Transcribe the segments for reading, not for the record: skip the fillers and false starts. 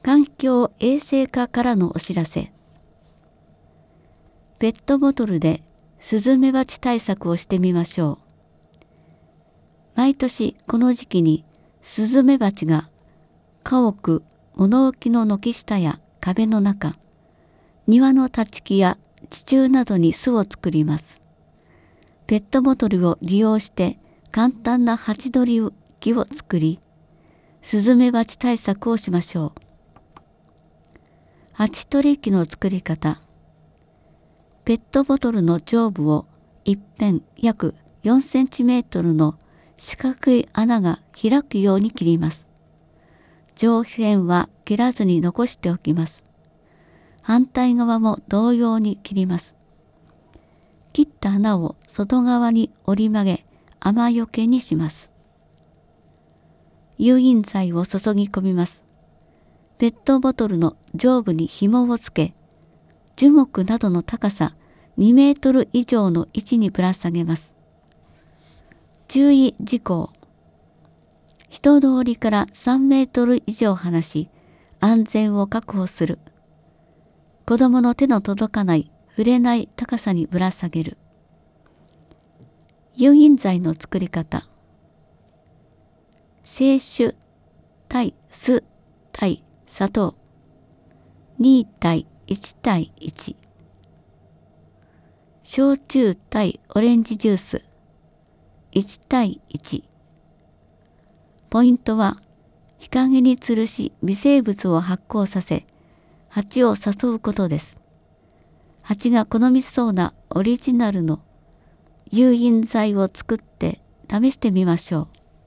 環境衛生課からのお知らせ。ペットボトルでスズメバチ対策をしてみましょう。毎年この時期にスズメバチが家屋、物置の軒下や壁の中、庭の立ち木や地中などに巣を作ります。ペットボトルを利用して簡単なハチ取り機を作り、スズメバチ対策をしましょう。ハチ取り機の作り方。ペットボトルの上部を一辺約4センチメートルの四角い穴が開くように切ります。上辺は切らずに残しておきます。反対側も同様に切ります。切った穴を外側に折り曲げ、雨よけにします。誘引剤を注ぎ込みます。ペットボトルの上部に紐をつけ、樹木などの高さ2メートル以上の位置にぶら下げます。注意事項。人通りから3メートル以上離し、安全を確保する。子供の手の届かない、触れない高さにぶら下げる。誘引剤の作り方。清酒対酢対砂糖2対1対1。焼酎対オレンジジュース1対1。ポイントは、日陰に吊るし微生物を発酵させ、蜂を誘うことです。蜂が好みそうなオリジナルの誘引剤を作って試してみましょう。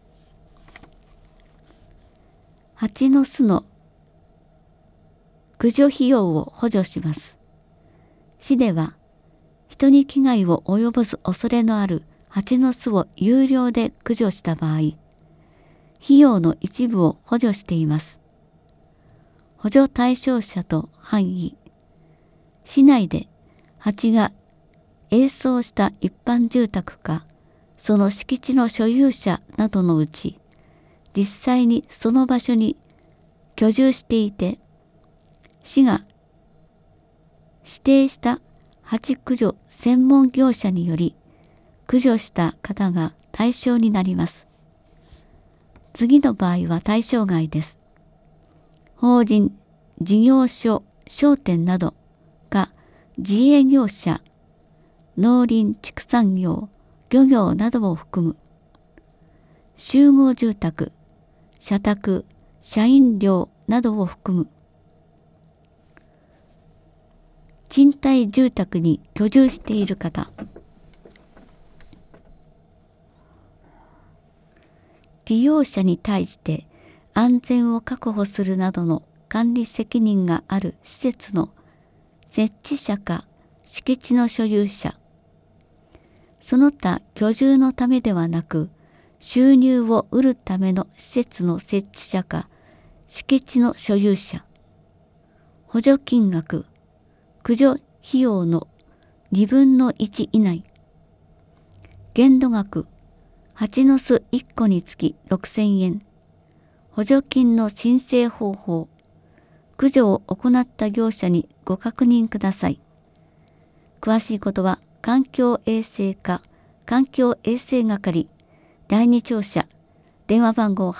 蜂の巣の駆除費用を補助します。市では、人に危害を及ぼす恐れのある蜂の巣を有料で駆除した場合、費用の一部を補助しています。補助対象者と範囲。市内で蜂が営巣した一般住宅か、その敷地の所有者などのうち、実際にその場所に居住していて、市が指定した蜂駆除専門業者により駆除した方が対象になります。次の場合は対象外です。法人、事業所、商店などが自営業者、農林畜産業、漁業などを含む。集合住宅、社宅、社員寮などを含む。賃貸住宅に居住している方。利用者に対して安全を確保するなどの管理責任がある施設の設置者か敷地の所有者。その他居住のためではなく、収入を得るための施設の設置者か敷地の所有者。補助金額、駆除費用の2分の1以内。限度額、蜂の巣1個につき6000円。補助金の申請方法。駆除を行った業者にご確認ください。詳しいことは環境衛生課環境衛生係第二庁舎電話番号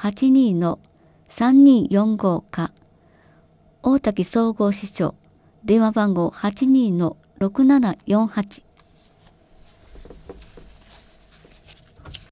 82-3245 か大滝総合支所電話番号 82-6748